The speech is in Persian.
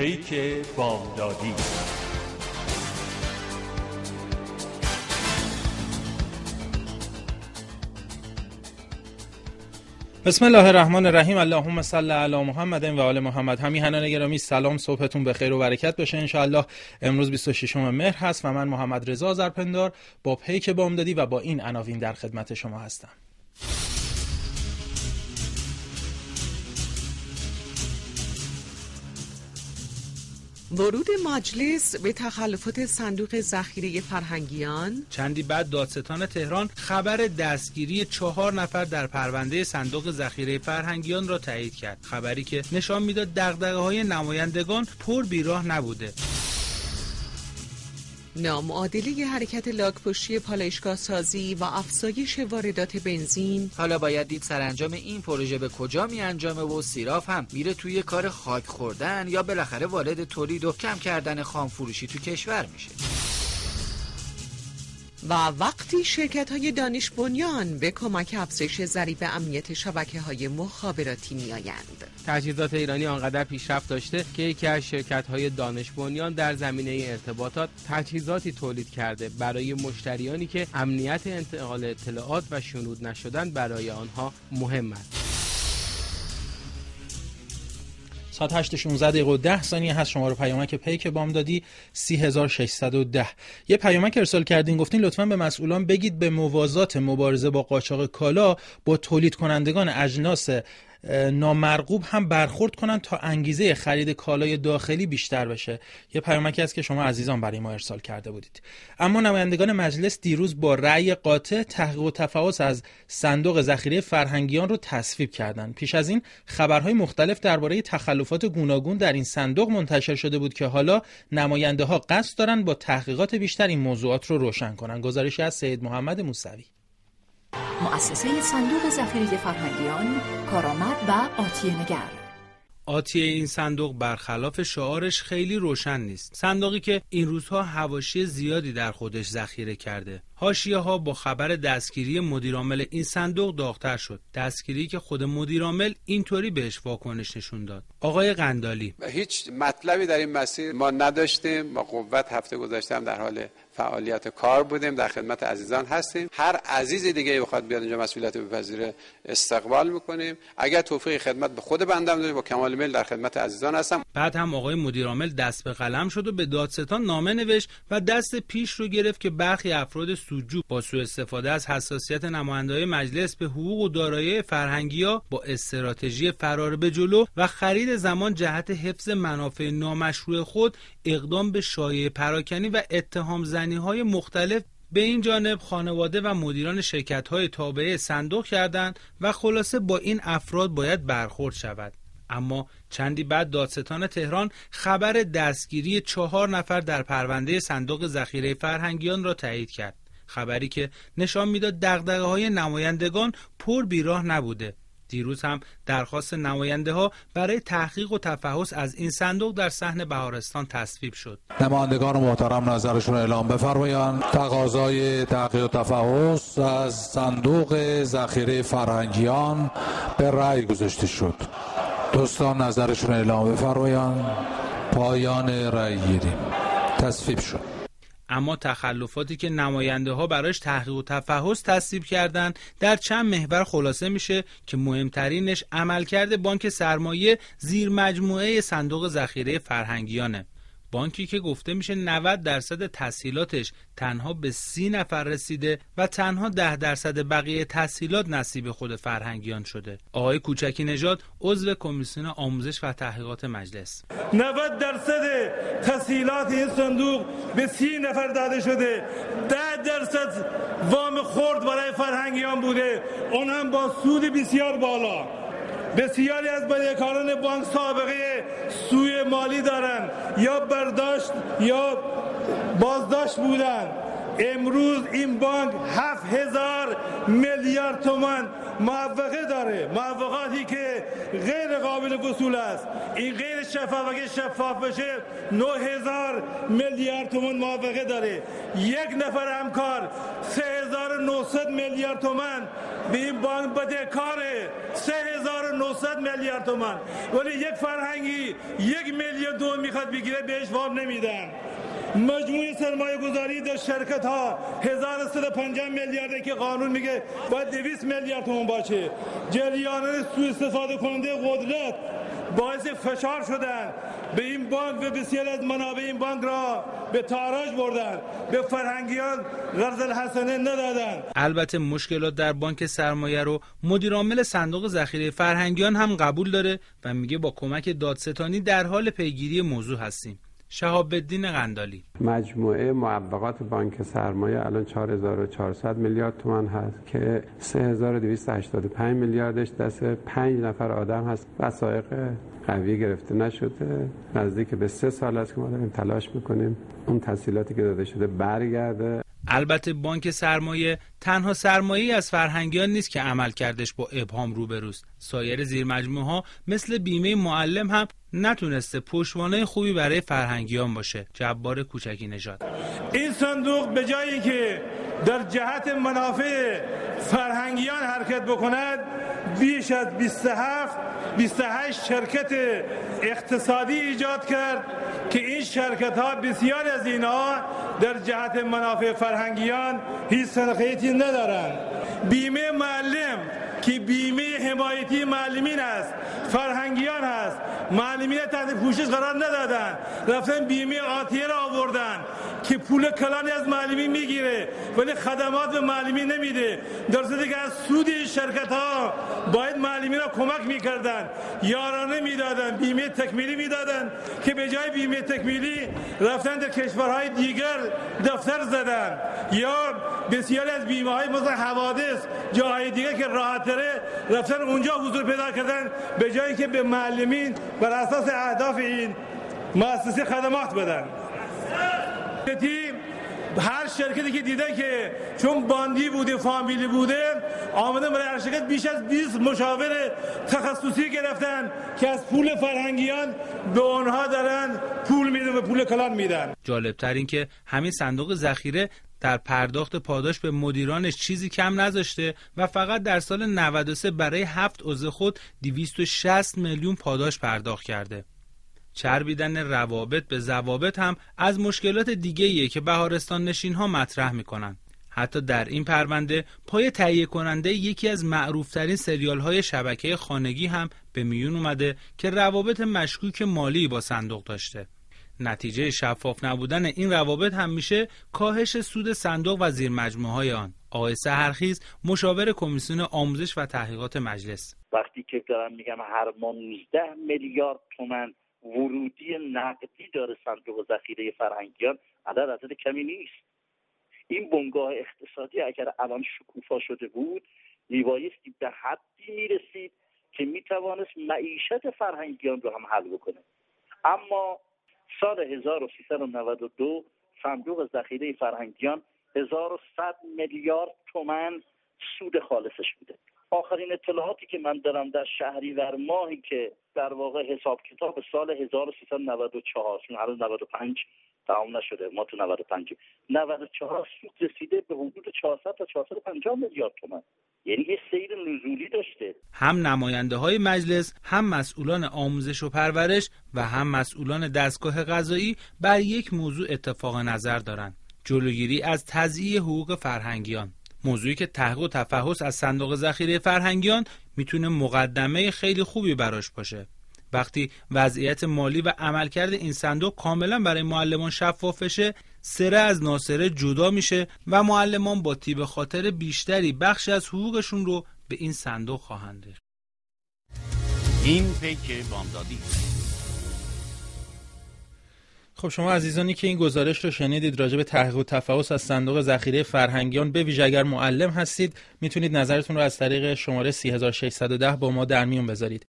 پیک بامدادی. بسم الله الرحمن الرحیم. اللهم صل علی محمد و آل محمد. همیهنان گرامی سلام، صبحتون بخیر و برکت باشه ان شاء الله. امروز 26 مهر هست و من محمد رضا آذرپندار با پیک بامدادی و با این عناوین در خدمت شما هستم. ورود مجلس به تخلفات صندوق ذخیره فرهنگیان. چندی بعد دادستان تهران خبر دستگیری 4 نفر در پرونده صندوق ذخیره فرهنگیان را تایید کرد. خبری که نشان میداد دغدغه‌های نمایندگان پر بیراه نبوده. نامعادله حرکت لاک‌پشتی پالایشگاه سازی و افزایش واردات بنزین. حالا باید دید سرانجام این پروژه به کجا می انجامه و صراف هم میره توی کار خاک خوردن یا بالاخره وارد تولید و کم کردن خام فروشی تو کشور میشه. و وقتی شرکت‌های دانش بنیان به کمک افزایش ضریب امنیت شبکه‌های مخابراتی می‌آیند. تجهیزات ایرانی آنقدر پیشرفت داشته که یکی از شرکت‌های دانش بنیان در زمینه ارتباطات تجهیزاتی تولید کرده برای مشتریانی که امنیت انتقال اطلاعات و شنود نشدن برای آنها مهم است. ساعت 8:16 هست. شما رو پیامک پیک بامدادی 30610 یه پیامک ارسال کردین، گفتین لطفاً به مسئولان بگید به موازات مبارزه با قاچاق کالا با تولید کنندگان اجناس نامرغوب هم برخورد کنن تا انگیزه خرید کالای داخلی بیشتر بشه. یه پیامکی است که شما عزیزان برای ما ارسال کرده بودید. اما نمایندگان مجلس دیروز با رأی قاطع تحقیق و تفحص از صندوق ذخیره فرهنگیان رو تصویب کردند. پیش از این خبرهای مختلف درباره تخلفات گوناگون در این صندوق منتشر شده بود که حالا نماینده‌ها قصد دارن با تحقیقات بیشتر این موضوعات رو روشن کنن. گزارشی از سید محمد موسوی. مؤسسه صندوق ذخیره فرهنگیان، کارآمد و آتیه نگر. آتیه این صندوق برخلاف شعارش خیلی روشن نیست. صندوقی که این روزها حواشی زیادی در خودش ذخیره کرده. حاشیه‌ها با خبر دستگیری مدیرعامل این صندوق داغ‌تر شد. دستگیری که خود مدیرعامل اینطوری بهش واکنش نشون داد. آقای قندالی: هیچ مطلبی در این مسیر ما نداشتیم. با قوت هفته گذشته هم در حال فعالیت کار بودیم، در خدمت عزیزان هستیم. هر عزیز دیگه بخواد بیاد اینجا مسئولیت بپذیره استقبال میکنیم. اگر توفیق خدمت به خود بنده داشت با کمال میل در خدمت عزیزان هستم. بعد هم آقای مدیرعامل دست به قلم شد و به دادستان نامه نوشت و دست پیش رو گرفت که برخی افراد سودجو با سوء استفاده از حساسیت نماینده‌های مجلس به حقوق و دارایی فرهنگی‌ها با استراتژی فرار به جلو و خرید زمان جهت حفظ منافع نامشروع خود اقدام به شایعه پراکنی و اتهام زنی‌های مختلف به این جانب خانواده و مدیران شرکت‌های تابعه صندوق کردند و خلاصه با این افراد باید برخورد شود. اما چندی بعد دادستان تهران خبر دستگیری 4 نفر در پرونده صندوق ذخیره فرهنگیان را تایید کرد. خبری که نشان میداد دغدغه‌های نمایندگان پر بیراه نبوده. دیروز هم درخواست نماینده‌ها برای تحقیق و تفحص از این صندوق در صحن بهارستان تصویب شد. نمایندگان محترم نظرشون اعلام بفرمایند. تقاضای تحقیق و تفحص از صندوق ذخیره فرهنگیان به رأی گذاشته شد. دوستان نظرشون اعلام بفرمایند. پایان رأی گیری تصویب شد. اما تخلفاتی که نماینده‌ها براش تحقیق و تفحص تصویب کردند در چند محور خلاصه میشه که مهمترینش عملکرد بانک سرمایه زیر مجموعه صندوق ذخیره فرهنگیانه. بانکی که گفته میشه 90% تسهیلاتش تنها به 30 نفر رسیده و تنها 10% بقیه تسهیلات نصیب خود فرهنگیان شده. آقای کوچکی نژاد عضو کمیسیون آموزش و تحقیقات مجلس: 90% تسهیلات این صندوق به 30 نفر داده شده، 10% وام خرد برای فرهنگیان بوده، اون هم با سود بسیار بالا. بسیاری از بدهکاران بانک سابقه سوء مالی دارن، یا برداشت یا بازداشت بودن. امروز این بانک 7000 میلیارد تومان معوقه داره، معوقاتی که غیر قابل وصول است. این غیر شفاف، اگه شفاف بشه 9000 میلیارد تومان معوقه داره. یک نفر همکار 3900 3900 میلیارد تومان به این بانک بدهکاره، 3900 میلیارد تومان، ولی یک فرهنگی 1 میلیون تومان میخواد بگیره بهش وام نمیدن. مجموعی سرمایه گذاری در شرکت ها 1150 میلیارده که قانون میگه باید 200 میلیارد تومان باشه. جریانات سوء استفاده کننده قدرت باعث فشار شدن به این بانک و بسیار از منابع این بانک را به تاراج بردن، به فرهنگیان قرض الحسنه ندادن. البته مشکلات در بانک سرمایه رو مدیر عامل صندوق ذخیره فرهنگیان هم قبول داره و میگه با کمک دادستانی در حال پیگیری موضوع هستیم. شهاب الدین قندالی: مجموعه معوقات بانک سرمایه الان 4400 میلیارد تومان هست که 3285 میلیاردش دست 5 نفر آدم هست. وثایق قوی گرفته نشده. نزدیک به 3 سال است که ما داریم تلاش میکنیم اون تسهیلاتی که داده شده برگرده. البته بانک سرمایه تنها سرمایه‌ای از فرهنگیان نیست که عملکردش با ابهام روبروست. سایر زیرمجموعه‌ها مثل بیمه معلم هم نتونسته پشتوانه خوبی برای فرهنگیان باشه. جبار کوچکی نژاد: این صندوق به جایی که در جهت منافع فرهنگیان حرکت بکند، بیش از 28 شرکت اقتصادی ایجاد کرد که این شرکت ها بسیار از اینها در جهت منافع فرهنگیان هیچ صلاحیتی ندارند. بیمه معلم که بیمه حمایتی معلمین است، فرهنگیان است، معلمین تحت پوشش قرار ندادن، رفتن بیمه آتیه را آوردن که پول کلانی از معلمین میگیره ولی خدمات به معلمین نمیده، در صورتی که از سود این شرکت ها باید معلمین را کمک میکردن، یارانه میدادن، بیمه تکمیلی میدادن که به جای بیمه تکمیلی رفتن در کشورهای دیگر دفتر زدن، یا بسیاری از بیمه های مثل حوادث جاهای دیگر که راحت‌تره رفتن اونجا حضور پیدا کردن به جایی که به معلمین بر اساس اهداف این مؤسسه خدمات بدن. هر شرکتی که دیده که چون باندی بوده، فامیلی بوده، آمدن برای هر شرکت بیش از 20 مشاور تخصصی گرفتن که از پول فرهنگیان به اونها دارن پول میدن و پول کلان میدن. جالبتر این که همین صندوق ذخیره در پرداخت پاداش به مدیرانش چیزی کم نذاشته و فقط در سال 93 برای 7 عضو خود 260 میلیون پاداش پرداخت کرده. چربیدن روابط به ضوابط هم از مشکلات دیگه‌ایه که بهارستان نشین‌ها مطرح می‌کنن. حتی در این پرونده پای تهیه کننده یکی از معروف‌ترین سریال‌های شبکه خانگی هم به میون اومده که روابط مشکوک مالی با صندوق داشته. نتیجه شفاف نبودن این روابط هم میشه کاهش سود صندوق و زیرمجموعه‌های آن. آقای سحرخیز، مشاور کمیسیون آموزش و تحقیقات مجلس: وقتی که دارم میگم هر ماه 19 میلیارد تومان ورودی نقدی داره صندوق ذخیره فرهنگیان، عدد کمی نیست. این بنگاه اقتصادی اگر الان شکوفا شده بود میبایستی به حدی میرسید که میتوانست معیشت فرهنگیان رو هم حل بکنه. اما سال 1392 صندوق ذخیره فرهنگیان 1100 میلیارد تومان سود خالصش بوده. آخرین اطلاعاتی که من دارم در شهریور ماهی که در واقع حساب کتاب سال 1394 چون هنوز 95 تمام نشده، ما تو 94 سود رسیده به حدود 400 تا 450 میلیارد تومان. یعنی یه سیر نزولی داشته. هم نماینده های مجلس، هم مسئولان آموزش و پرورش و هم مسئولان دستگاه قضایی بر یک موضوع اتفاق نظر دارند: جلوگیری از تضییع حقوق فرهنگیان. موضوعی که تحقیق و تفحص از صندوق ذخیره فرهنگیان میتونه مقدمه خیلی خوبی براش باشه. وقتی وضعیت مالی و عملکرد این صندوق کاملا برای معلمان شفاف بشه، سره از ناسره جدا میشه و معلمان با طیب خاطر بیشتری بخش از حقوقشون رو به این صندوق خواهند ریخت. این پیک بامدادی. خب شما عزیزانی که این گزارش رو شنیدید راجع به تحقیق و تفحص از صندوق ذخیره فرهنگیان، به ویژه اگر معلم هستید، میتونید نظرتون رو از طریق شماره 3610 با ما در میون بذارید.